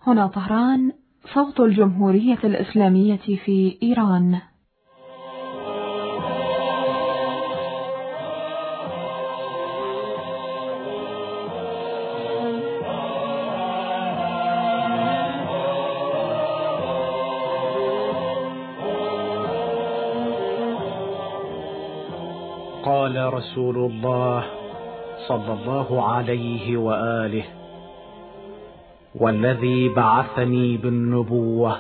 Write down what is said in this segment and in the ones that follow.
هنا طهران، صوت الجمهورية الإسلامية في إيران. قال رسول الله صلى الله عليه وآله: والذي بعثني بالنبوة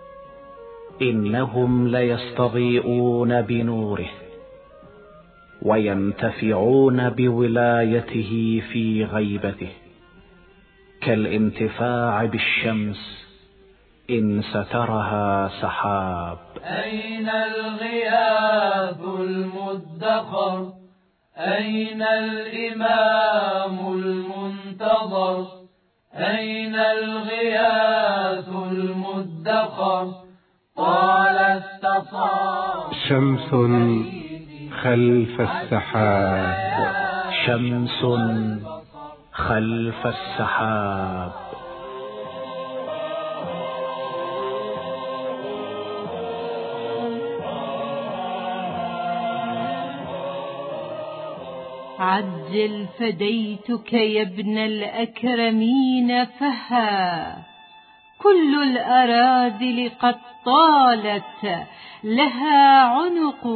إنهم ليستضيئون بنوره وينتفعون بولايته في غيبته كالانتفاع بالشمس إن سترها سحاب. أين الغياث المدخر؟ أين الإمام المنتظر؟ أين الغياث المدخر؟ قال استصاب شمس خلف السحاب، شمس خلف السحاب. عجل فديتك يا ابن الأكرمين فها، كل الأراذل قد طالت لها عنق.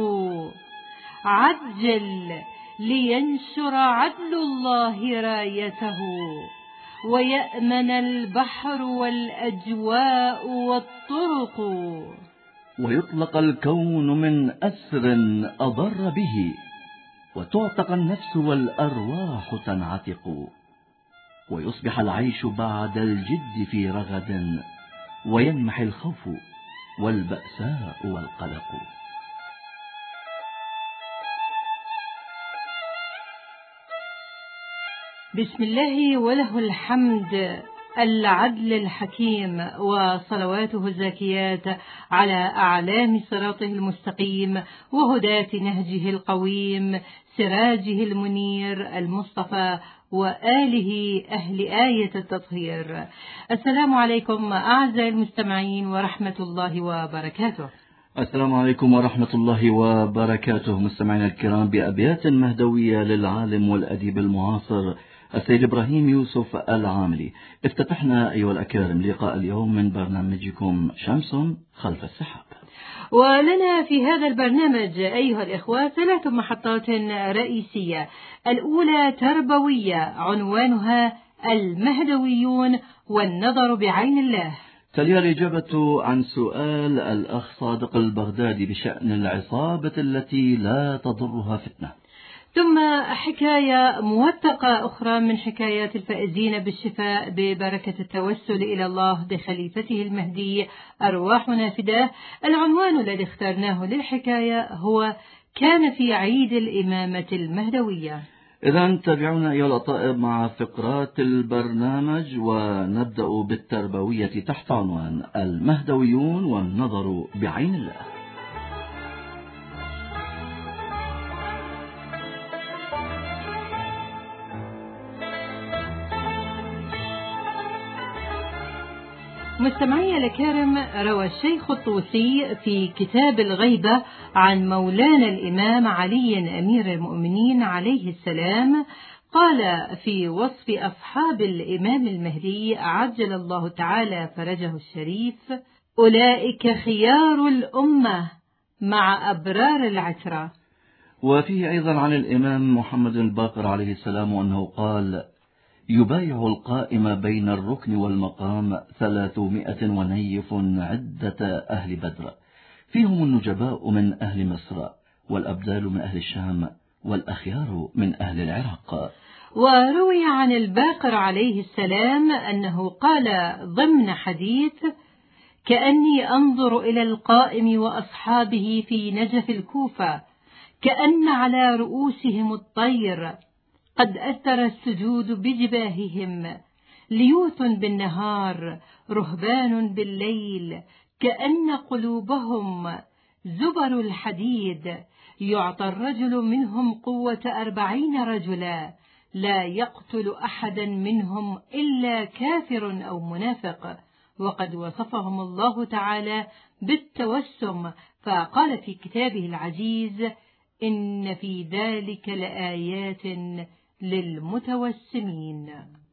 عجل لينشر عدل الله رايته ويأمن البحر والأجواء والطرق. ويطلق الكون من أسر أضر به، وتعتق النفس والأرواح تنعتق، ويصبح العيش بعد الجد في رغد، وينمحي الخوف والبأساء والقلق. بسم الله وله الحمد العدل الحكيم، وصلواته الزاكيات على أعلام صراطه المستقيم وهداة نهجه القويم، سراجه المنير المصطفى وآله أهل آية التطهير. السلام عليكم أعزائي المستمعين ورحمة الله وبركاته. السلام عليكم ورحمة الله وبركاته. مستمعينا الكرام، بأبيات مهدوية للعالم والأديب المعاصر السيد إبراهيم يوسف العاملي، افتتحنا أيها الأكارم لقاء اليوم من برنامجكم شمس خلف السحاب. ولنا في هذا البرنامج أيها الإخوة 3 محطات رئيسية. الأولى تربوية عنوانها المهدويون والنظر بعين الله، تليها الإجابة عن سؤال الأخ صادق البغدادي بشأن العصابة التي لا تضرها فتنة، ثم حكاية موثقة أخرى من حكايات الفائزين بالشفاء ببركة التوسل إلى الله بخليفته المهدي أرواحنا فداه. العنوان الذي اخترناه للحكاية هو كان في عيد الإمامة المهدوية. إذن تابعونا أيها الأطائب مع فقرات البرنامج، ونبدأ بالتربوية تحت عنوان المهدويون والنظر بعين الله. مستمعي الكرام، روى الشيخ الطوسي في كتاب الغيبة عن مولانا الإمام علي أمير المؤمنين عليه السلام، قال في وصف أصحاب الإمام المهدي عجل الله تعالى فرجه الشريف: أولئك خيار الأمة مع أبرار العترة. وفيه أيضا عن الإمام محمد الباقر عليه السلام أنه قال: يبايع القائم بين الركن والمقام 300 ونيف عدة أهل بدر، فيهم النجباء من أهل مصر، والأبدال من أهل الشام، والأخيار من أهل العراق. وروي عن الباقر عليه السلام أنه قال ضمن حديث: كأني أنظر إلى القائم وأصحابه في نجف الكوفة، كأن على رؤوسهم الطير، قد أثر السجود بجباههم، ليوث بالنهار رهبان بالليل، كأن قلوبهم زبر الحديد، يعطى الرجل منهم قوة 40 رجلا، لا يقتل أحدا منهم إلا كافر أو منافق، وقد وصفهم الله تعالى بالتوسم، فقال في كتابه العزيز: إن في ذلك لآيات للمتوسمين.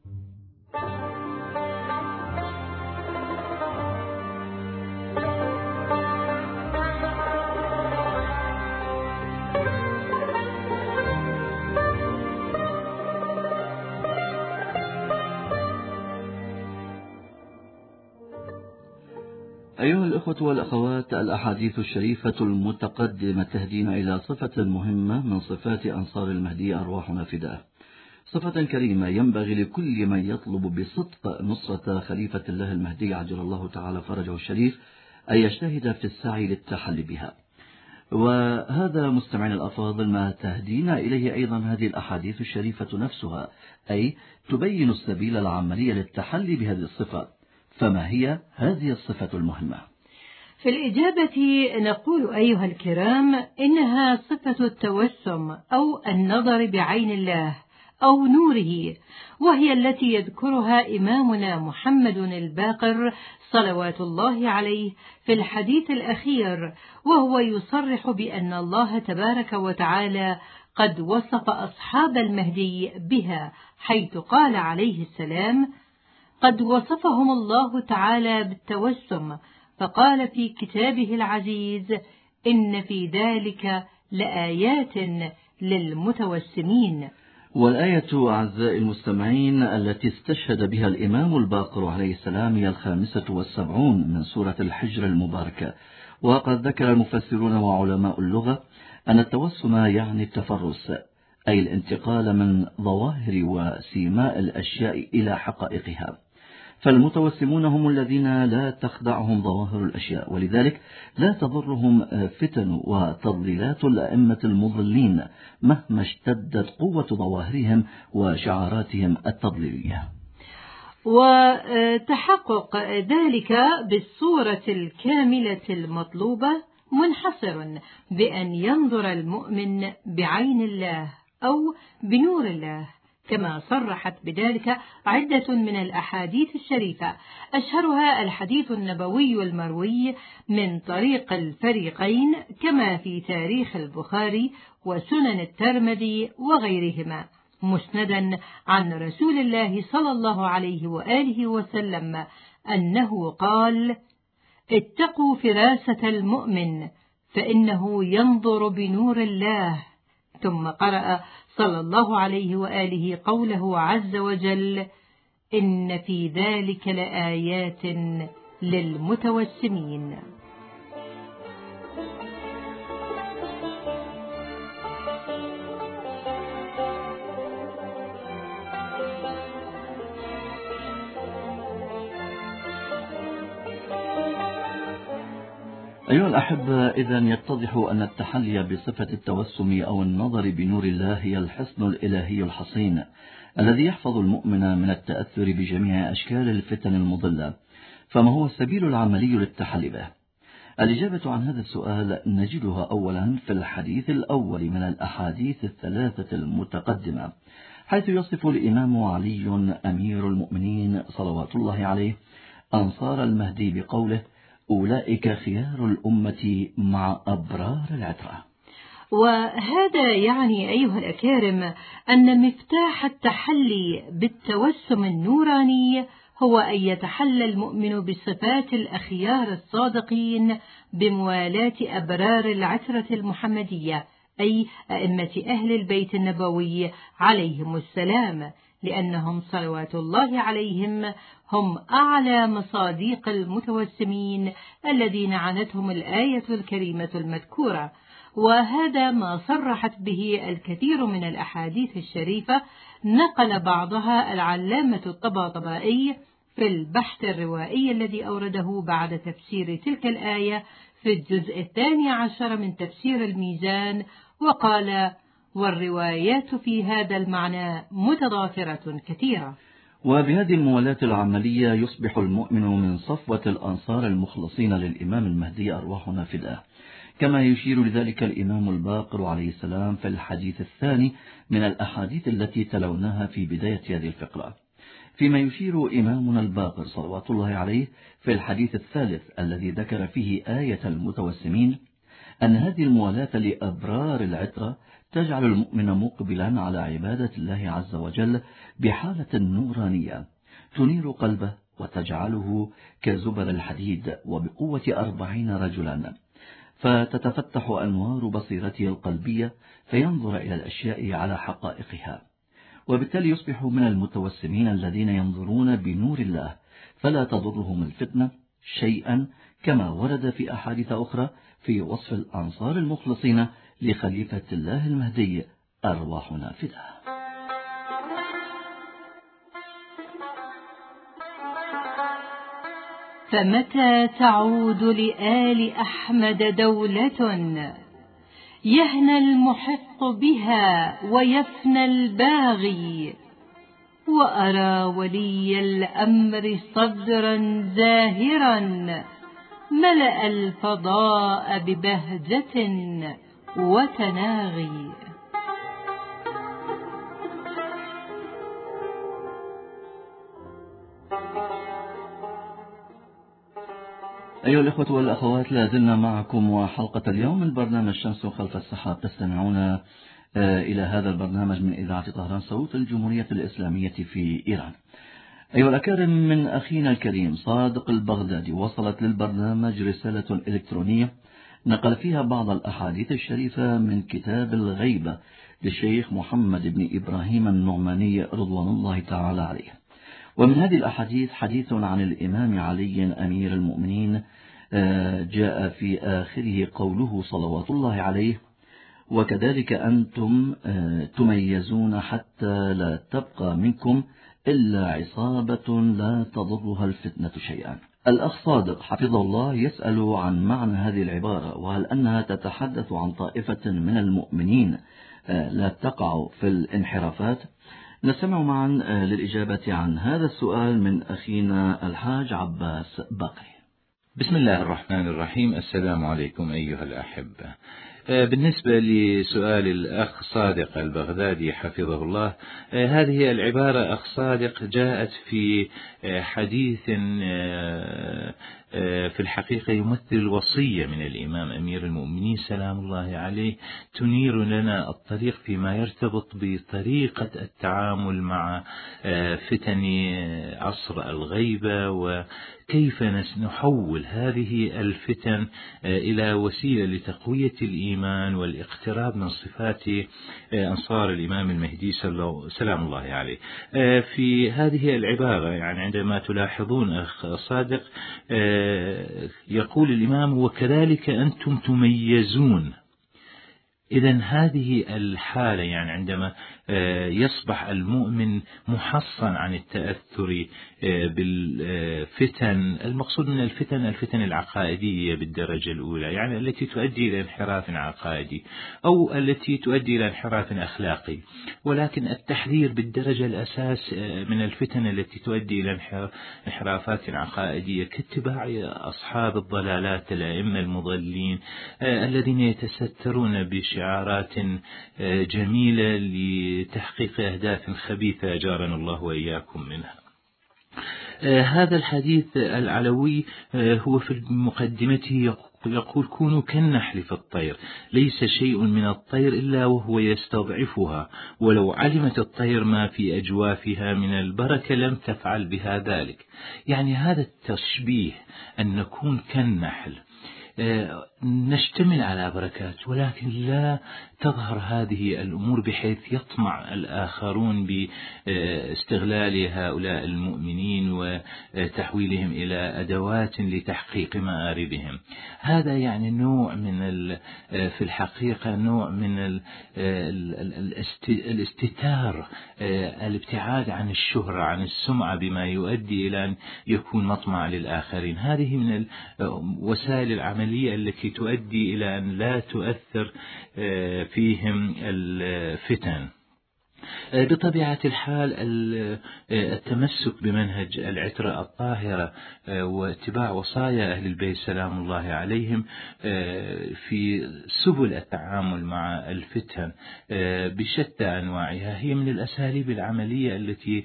أيها الأخوة والأخوات، الأحاديث الشريفة المتقدمة تهدينا إلى صفة مهمة من صفات أنصار المهدي أرواحنا فداه، صفة كريمة ينبغي لكل من يطلب بصدق نصرة خليفة الله المهدي عجل الله تعالى فرجه الشريف أن يجتهد في السعي للتحلي بها. وهذا مستمعين الأفاضل ما تهدينا إليه أيضا هذه الأحاديث الشريفة نفسها، أي تبين السبيل العملي للتحلي بهذه الصفة. فما هي هذه الصفة المهمة؟ في الإجابة نقول أيها الكرام: إنها صفة التوسم أو النظر بعين الله أو نوره، وهي التي يذكرها إمامنا محمد الباقر صلوات الله عليه في الحديث الأخير، وهو يصرح بأن الله تبارك وتعالى قد وصف أصحاب المهدي بها، حيث قال عليه السلام: قد وصفهم الله تعالى بالتوسم، فقال في كتابه العزيز: إن في ذلك لآيات للمتوسمين. والآية أعزائي المستمعين التي استشهد بها الإمام الباقر عليه السلام هي 75 من سورة الحجر المباركة. وقد ذكر المفسرون وعلماء اللغة أن التوسم يعني التفرس، أي الانتقال من ظواهر وسيماء الأشياء إلى حقائقها. فالمتوسمون هم الذين لا تخدعهم ظواهر الأشياء، ولذلك لا تضرهم فتن وتضليلات الأئمة المضلين مهما اشتدت قوة ظواهرهم وشعاراتهم التضليلية. وتحقق ذلك بالصورة الكاملة المطلوبة منحصر بأن ينظر المؤمن بعين الله أو بنور الله، كما صرحت بذلك عدة من الأحاديث الشريفة، أشهرها الحديث النبوي المروي من طريق الفريقين، كما في تاريخ البخاري وسنن الترمذي وغيرهما، مسندا عن رسول الله صلى الله عليه وآله وسلم أنه قال: اتقوا فراسة المؤمن فإنه ينظر بنور الله. ثم قرأ صلى الله عليه وآله قوله عز وجل: إن في ذلك لآيات للمتوسمين. أيها الأحبة، إذن يتضح أن التحلي بصفة التوسم أو النظر بنور الله هي الحصن الإلهي الحصين الذي يحفظ المؤمن من التأثر بجميع أشكال الفتن المضلة. فما هو السبيل العملي للتحلي به؟ الإجابة عن هذا السؤال نجدها أولا في الحديث الأول من الأحاديث الثلاثة المتقدمة، حيث يصف الإمام علي أمير المؤمنين صلوات الله عليه أنصار المهدي بقوله: أولئك خيار الأمة مع أبرار العترة. وهذا يعني أيها الأكارم أن مفتاح التحلي بالتوسم النوراني هو أن يتحلى المؤمن بصفات الأخيار الصادقين بموالاة أبرار العترة المحمدية، أي أئمة أهل البيت النبوي عليهم السلام، لأنهم صلوات الله عليهم هم أعلى مصاديق المتوسمين الذين عنتهم الآية الكريمة المذكورة. وهذا ما صرحت به الكثير من الأحاديث الشريفة، نقل بعضها العلامة الطباطبائي في البحث الروائي الذي أورده بعد تفسير تلك الآية في الجزء 12 من تفسير الميزان، وقال: والروايات في هذا المعنى متضافرة كثيرة. وبهذه الموالاة العملية يصبح المؤمن من صفوة الأنصار المخلصين للإمام المهدي أرواحنا فداه، كما يشير لذلك الإمام الباقر عليه السلام في الحديث الثاني من الأحاديث التي تلوناها في بداية هذه الفقرة. فيما يشير إمامنا الباقر صلوات الله عليه في الحديث الثالث الذي ذكر فيه آية المتوسمين أن هذه الموالاة لأبرار العترة تجعل المؤمن مقبلا على عبادة الله عز وجل بحالة نورانية تنير قلبه وتجعله كزبر الحديد وبقوة 40 رجلا، فتتفتح أنوار بصيرته القلبية فينظر إلى الأشياء على حقائقها، وبالتالي يصبح من المتوسمين الذين ينظرون بنور الله فلا تضرهم الفتنة شيئا، كما ورد في أحاديث أخرى في وصف الأنصار المخلصين لخليفة الله المهدي أرواحنا فداه. فمتى تعود لآل أحمد دولة يهنى المحق بها ويفنى الباغي، وأرى ولي الأمر صدرا زاهرا ملأ الفضاء ببهجة وتناغي. أيها الإخوة والأخوات، لازلنا معكم وحلقة اليوم من برنامج شمس خلف السحاب. تستمعون إلى هذا البرنامج من إذاعة طهران صوت الجمهورية الإسلامية في إيران. أيها الأكارم، من أخينا الكريم صادق البغدادي وصلت للبرنامج رسالة إلكترونية نقل فيها بعض الأحاديث الشريفة من كتاب الغيبة للشيخ محمد بن إبراهيم النعماني رضوان الله تعالى عليه. ومن هذه الأحاديث حديث عن الإمام علي أمير المؤمنين، جاء في آخره قوله صلوات الله عليه: وكذلك أنتم تميزون حتى لا تبقى منكم إلا عصابة لا تضرها الفتنة شيئا. الأخ صادق حفظه الله يسأل عن معنى هذه العبارة، وهل أنها تتحدث عن طائفة من المؤمنين لا تقع في الانحرافات؟ نستمع معا للإجابة عن هذا السؤال من أخينا الحاج عباس بقري. بسم الله الرحمن الرحيم. السلام عليكم أيها الأحبة. بالنسبة لسؤال الأخ صادق البغدادي حفظه الله، هذه العبارة أخ صادق جاءت في حديث في الحقيقة يمثل الوصية من الإمام أمير المؤمنين سلام الله عليه، تنير لنا الطريق فيما يرتبط بطريقة التعامل مع فتن عصر الغيبة، وكيف نحول هذه الفتن إلى وسيلة لتقوية الإيمان والاقتراب من صفات أنصار الإمام المهدي سلام الله عليه. في هذه العبارة يعني عندما تلاحظون أخ صادق يقول الإمام: وكذلك أنتم تميزون. إذن هذه الحالة يعني عندما يصبح المؤمن محصن عن التأثر بالفتن، المقصود من الفتن العقائدية بالدرجة الأولى، يعني التي تؤدي إلى انحراف عقائدي أو التي تؤدي إلى انحراف أخلاقي، ولكن التحذير بالدرجة الأساس من الفتن التي تؤدي إلى انحرافات عقائدية كاتباع أصحاب الضلالات الأئمة المضلين الذين يتسترون بشعارات جميلة لتحقيق أهداف خبيثة أجارنا الله وإياكم منها. هذا الحديث العلوي هو في مقدمته يقول: كونوا كالنحل في الطير، ليس شيء من الطير إلا وهو يستضعفها، ولو علمت الطير ما في أجوافها من البركة لم تفعل بها ذلك. يعني هذا التشبيه أن نكون كالنحل، نشتمل على بركات ولكن لا تظهر هذه الأمور بحيث يطمع الآخرون باستغلال هؤلاء المؤمنين وتحويلهم إلى أدوات لتحقيق مآربهم. هذا يعني نوع من في الحقيقة نوع من الاستتار، الابتعاد عن الشهرة عن السمعة بما يؤدي إلى أن يكون مطمع للآخرين. هذه من الوسائل العملية التي تؤدي إلى أن لا تؤثر فيهم الفتن. بطبيعة الحال التمسك بمنهج العترة الطاهرة واتباع وصايا أهل البيت سلام الله عليهم في سبل التعامل مع الفتن بشتى أنواعها هي من الأساليب العملية التي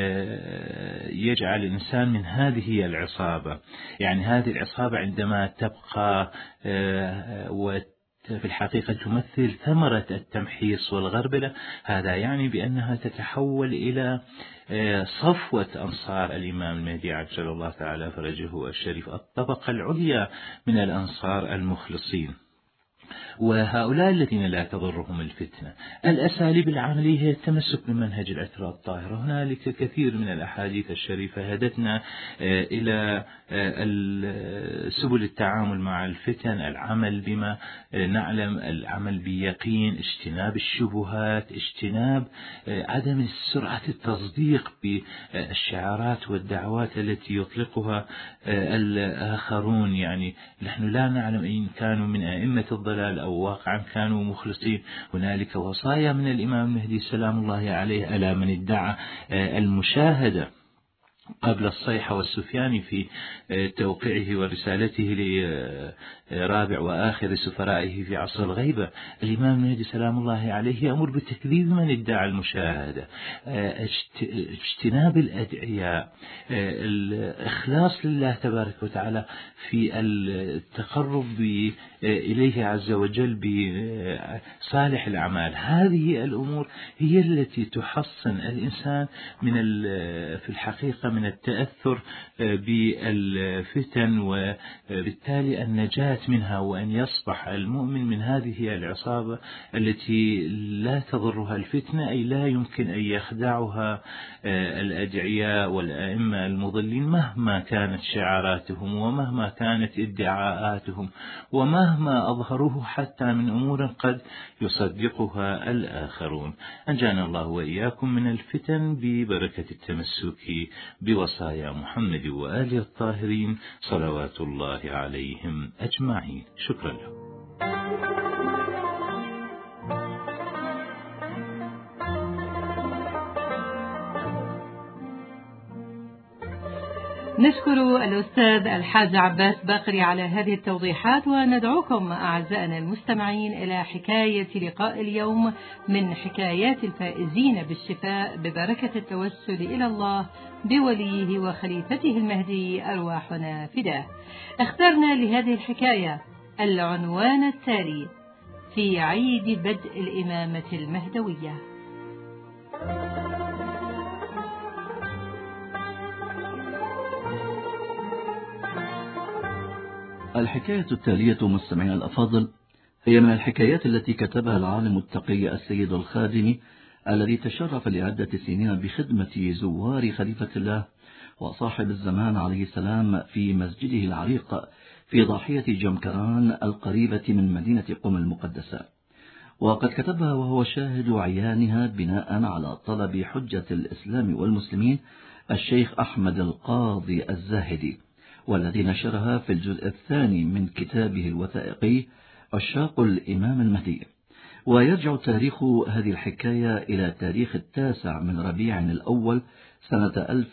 يجعل الإنسان من هذه العصابة. يعني هذه العصابة عندما تبقى في الحقيقة تمثل ثمرة التمحيص والغربلة، هذا يعني بأنها تتحول إلى صفوة أنصار الإمام المهدي عجل الله تعالى فرجه الشريف، الطبقة العليا من الأنصار المخلصين، وهؤلاء الذين لا تضرهم الفتنة. الأساليب العملية هي التمسك بمنهج العترة الطاهرة. هنالك كثير من الأحاديث الشريفة هدتنا إلى سبل التعامل مع الفتن، العمل بما نعلم، العمل بيقين، اجتناب الشبهات، اجتناب عدم سرعة التصديق بالشعارات والدعوات التي يطلقها الآخرون. يعني نحن لا نعلم إن كانوا من أئمة الضلال أو واقعا كانوا مخلصين. هنالك وصايا من الإمام المهدي سلام الله عليه ألا من ادعى المشاهدة قبل الصيحة والسفيان في توقيعه ورسالته لرابع وآخر سفرائه في عصر الغيبة. الإمام المهدي سلام الله عليه يأمر بتكذيب من ادعى المشاهدة، اجتناب الأدعياء، الإخلاص لله تبارك وتعالى في التقرب إليه عز وجل بصالح الأعمال. هذه الأمور هي التي تحصن الإنسان من في الحقيقة من التأثر بالفتن، وبالتالي النجاة منها، وأن يصبح المؤمن من هذه العصابة التي لا تضرها الفتنة، أي لا يمكن أن يخدعها الأدعياء والأئمة المضلين مهما كانت شعاراتهم ومهما كانت ادعاءاتهم ومهما أظهروه حتى من أمور قد يصدقها الآخرون. أنجانا الله وإياكم من الفتن ببركة التمسك بوصايا محمد وآله الطاهرين صلوات الله عليهم أجمعين. شكرا له. نشكر الأستاذ الحاج عباس باقري على هذه التوضيحات، وندعوكم أعزائنا المستمعين إلى حكاية لقاء اليوم من حكايات الفائزين بالشفاء ببركة التوسل إلى الله بوليه وخليفته المهدي أرواحنا فداه. اخترنا لهذه الحكاية العنوان التالي: في عيد بدء الإمامة المهدوية. الحكاية التالية مستمعينا الأفاضل هي من الحكايات التي كتبها العالم التقي السيد الخادمي الذي تشرف لعدة سنين بخدمة زوار خليفة الله وصاحب الزمان عليه السلام في مسجده العريق في ضاحية جمكران القريبة من مدينة قم المقدسة، وقد كتبها وهو شاهد عيانها بناء على طلب حجة الإسلام والمسلمين الشيخ أحمد القاضي الزاهدي، والذي نشرها في الجزء الثاني من كتابه الوثائقي عشاق الإمام المهدي. ويرجع تاريخ هذه الحكاية إلى تاريخ 9 من ربيع الأول سنة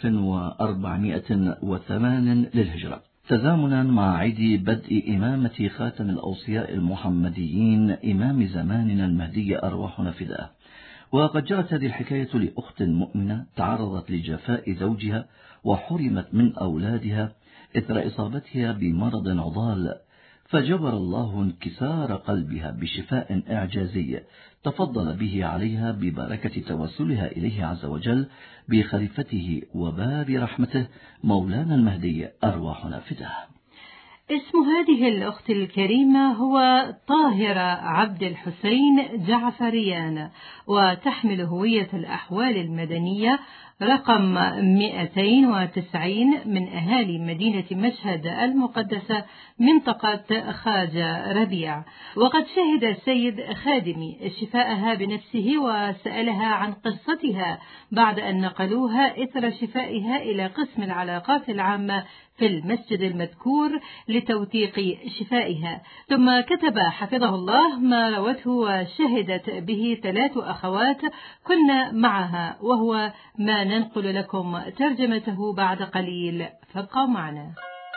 1408 للهجرة، تزامنا مع عيد بدء إمامة خاتم الأوصياء المحمديين إمام زماننا المهدي أرواحنا فداه. وقد جرت هذه الحكاية لأخت مؤمنة تعرضت لجفاء زوجها وحرمت من أولادها إثر إصابتها بمرض عضال، فجبر الله انكسار قلبها بشفاء إعجازي تفضل به عليها ببركة توسلها إليه عز وجل بخليفته وباب رحمته مولانا المهدي أرواحنا فداه. اسم هذه الأخت الكريمة هو طاهرة عبد الحسين جعفريان، وتحمل هوية الأحوال المدنية رقم 290 من أهالي مدينة مشهد المقدسة منطقة خواجة ربيع. وقد شهد السيد خادمي شفاءها بنفسه وسألها عن قصتها بعد أن نقلوها إثر شفائها إلى قسم العلاقات العامة في المسجد المذكور لتوثيق شفائها. ثم كتب حفظه الله ما روته وشهدت به 3 أخوات كنا معها، وهو ما ننقل لكم ترجمته بعد قليل، فابقوا معنا.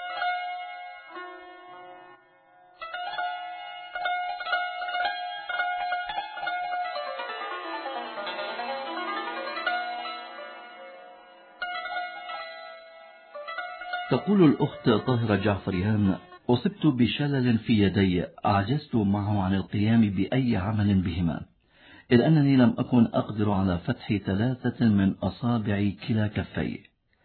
تقول الأخت طاهرة جعفريان: أصبت بشلل في يدي عجزت معه عن القيام بأي عمل بهما، إذ أنني لم أكن أقدر على فتح 3 من أصابع كلا كفي.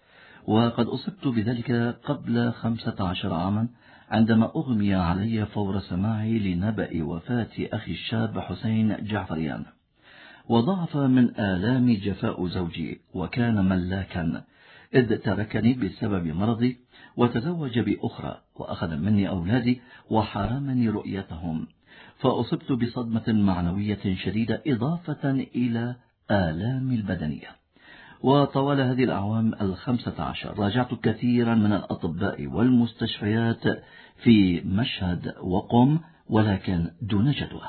وقد أصبت بذلك قبل 15 عاما عندما أغمي علي فور سماعي لنبأ وفاة أخي الشاب حسين جعفريان. وضعف من آلامي جفاء زوجي، وكان ملاكا إذ تركني بسبب مرضي وتزوج بأخرى وأخذ مني أولادي وحرمني رؤيتهم، فأصبت بصدمة معنوية شديدة إضافة إلى آلامي البدنية. وطوال هذه الأعوام 15 راجعت كثيرا من الأطباء والمستشفيات في مشهد وقم، ولكن دون جدوى.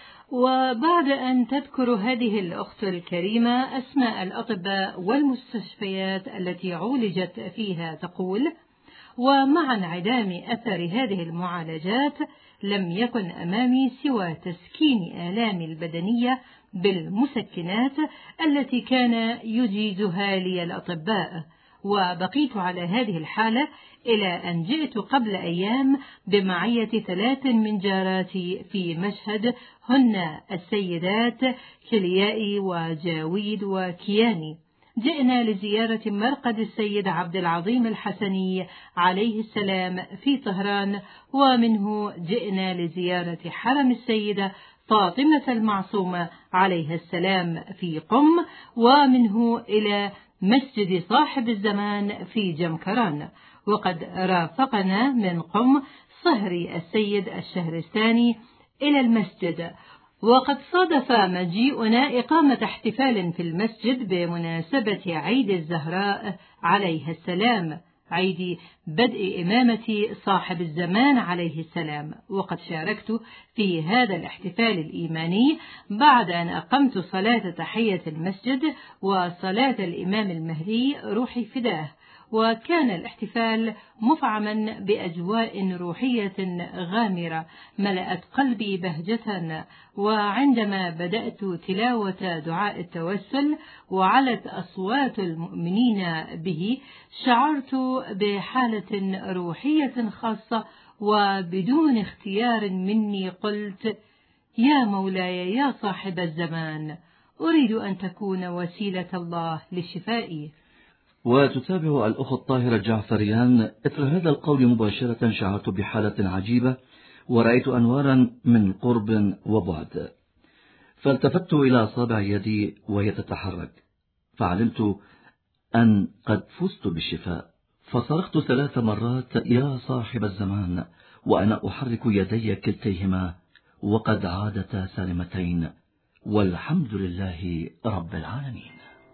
وبعد أن تذكر هذه الأخت الكريمة أسماء الأطباء والمستشفيات التي عولجت فيها، تقول: ومع انعدام أثر هذه المعالجات لم يكن أمامي سوى تسكين آلامي البدنية بالمسكنات التي كان يجيزها لي الأطباء. وبقيت على هذه الحالة إلى أن جئت قبل أيام بمعية 3 من جاراتي في مشهد، هن السيدات كليائي وجاويد وكياني. جئنا لزيارة مرقد السيد عبد العظيم الحسني عليه السلام في طهران، ومنه جئنا لزيارة حرم السيدة فاطمة المعصومة عليه السلام في قم، ومنه إلى مسجد صاحب الزمان في جمكران. وقد رافقنا من قم صهري السيد الشهرستاني إلى المسجد. وقد صادف مجيئنا إقامة احتفال في المسجد بمناسبة عيد الزهراء عليه السلام، عيد بدء إمامة صاحب الزمان عليه السلام. وقد شاركت في هذا الاحتفال الإيماني بعد أن أقمت صلاة تحية المسجد وصلاة الإمام المهدي روحي فداه. وكان الاحتفال مفعما بأجواء روحية غامرة ملأت قلبي بهجة. وعندما بدأت تلاوة دعاء التوسل وعلت أصوات المؤمنين به شعرت بحالة روحية خاصة، وبدون اختيار مني قلت: يا مولاي يا صاحب الزمان، أريد أن تكون وسيلة الله لشفائي. وتتابع الأخت طاهرة جعفريان: إثر هذا القول مباشرة شعرت بحالة عجيبة، ورأيت أنوارا من قرب وبعد، فالتفت إلى أصابع يدي وهي تتحرك، فعلمت أن قد فزت بالشفاء، فصرخت 3 مرات: يا صاحب الزمان، وأنا أحرك يدي كلتيهما، وقد عادتا سالمتين، والحمد لله رب العالمين.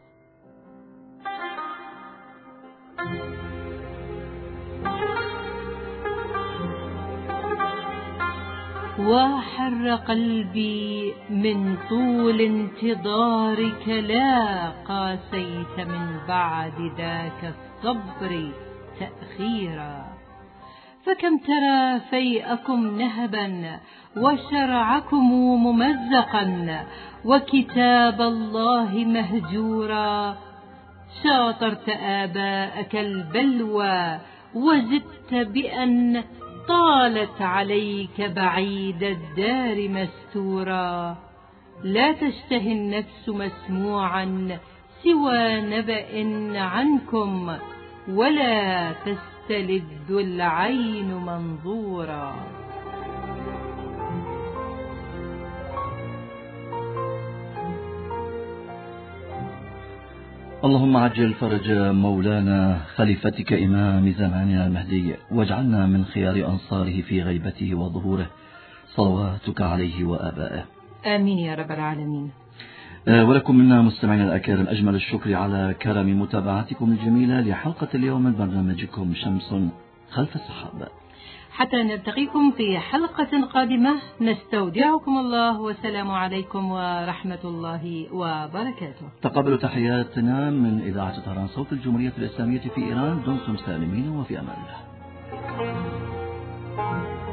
وحر قلبي من طول انتظارك، لا قاسيت من بعد ذاك الصبر تأخيرا. فكم ترى فيئكم نهبا وشرعكم ممزقا وكتاب الله مهجورا. شاطرت آباءك البلوى وزدت بأن طالت عليك بعيد الدار مستورا. لا تشتهي النفس مسموعا سوى نبأ عنكم، ولا تستلذ العين منظورا. اللهم عجل فرج مولانا خليفتك إمام زماننا المهدي، واجعلنا من خيار أنصاره في غيبته وظهوره، صلواتك عليه وآبائه. آمين يا رب العالمين. ولكم منا مستمعينا الأكارم أجمل الشكر على كرم متابعتكم الجميلة لحلقة اليوم من برنامجكم شمس خلف السحاب. حتى نلتقيكم في حلقة قادمة نستودعكم الله، والسلام عليكم ورحمة الله وبركاته. تقبلوا تحياتنا من إذاعة طهران صوت الجمهورية الإسلامية في إيران. دمتم سالمين وفي أمان الله.